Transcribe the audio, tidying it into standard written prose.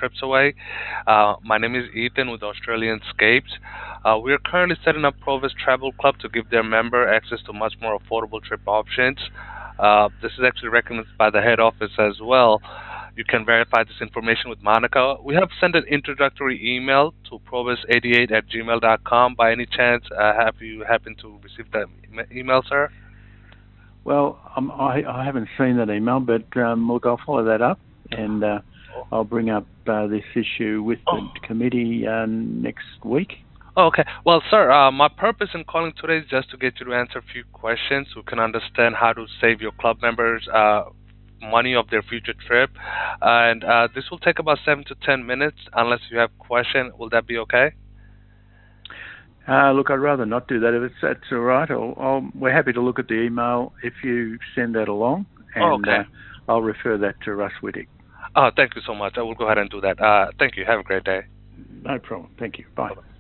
trips away. My name is Ethan with Australian Scapes. We are currently setting up Provis Travel Club to give their member access to much more affordable trip options. This is actually recognized by the head office as well. You can verify this information with Monica. We have sent an introductory email to provis88 at gmail.com. By any chance, have you happened to receive that email, sir? Well, I haven't seen that email, but look, I'll follow that up and I'll bring up this issue with the Oh. committee next week. Oh, okay. Well, sir, my purpose in calling today is just to get you to answer a few questions so you can understand how to save your club members money of their future trip. And this will take about 7 to 10 minutes. Unless you have question, will that be okay? Look, I'd rather not do that if that's all right. We're happy to look at the email if you send that along, Oh, and okay. I'll refer that to Russ Whittick. Oh, thank you so much. I will go ahead and do that. Thank you. Have a great day. No problem. Thank you. Bye. Bye-bye.